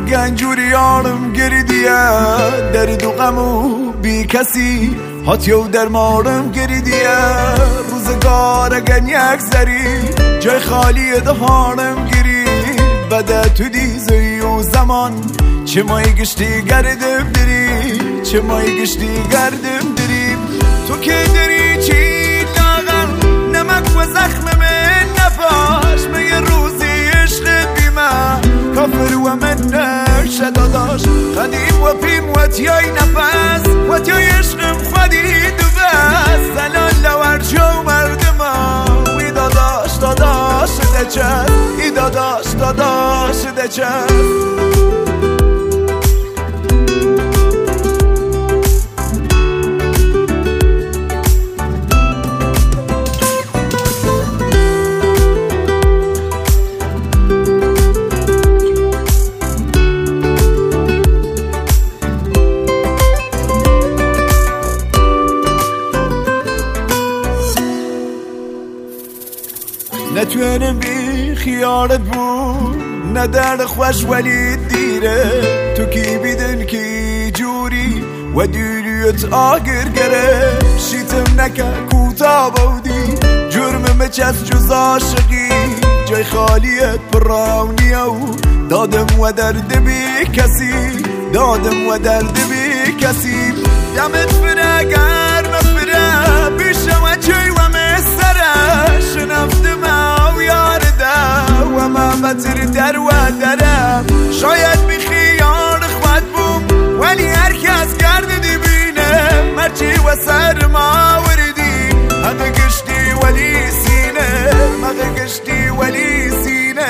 گنجوری یارم گریدیه درد و غم و بی کسی هاتیو درمارم گریدیه روزگار اگن یک زری جای خالی دهانم گری بده تو دیزی و زمان چه مای گشتی گردم دری چه مای گشتی گردم دری تو که دری چی لاغر نمک و زخم من نپاش مگه روزی عشق بیمه کافر و من نشه داداش قدیم و پیم و تیای نفس و تیای عشقم خودی دو بس سلال لورجو مردما وی داداش داداش دچه ای داداش داداش دچه نتوانم بی خیالت بود نه درد خوش ولی دیره تو کی بیدن کی جوری و دیریت آگر گره شیتم نکه کوتا بودی جرم مچست جز عاشقی جای خالیت پرونیه و دادم و درد بی کسی دادم و درد بی کسی دمت فره گرم فره بیشم و چی و مستره شنفتم او یارده و من بطر در و درم شاید بی خیال خود بوم ولی هر کس گرد دی بینه مرچی و سر ما وردی همه گشتی ولی سینه مغه گشتی ولی سینه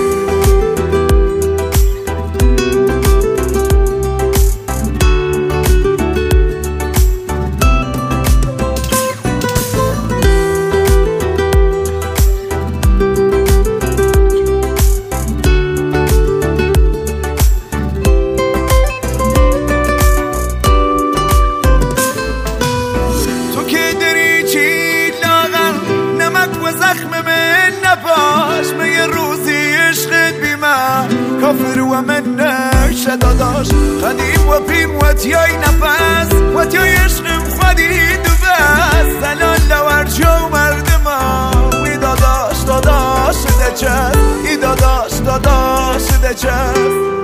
کافر و من نشه داداش قدیم و پیم و تیای نفس و تیای عشقم خودی دو بس سلال لورجو مردما وی داداش داداش دچه ای داداش داداش دچه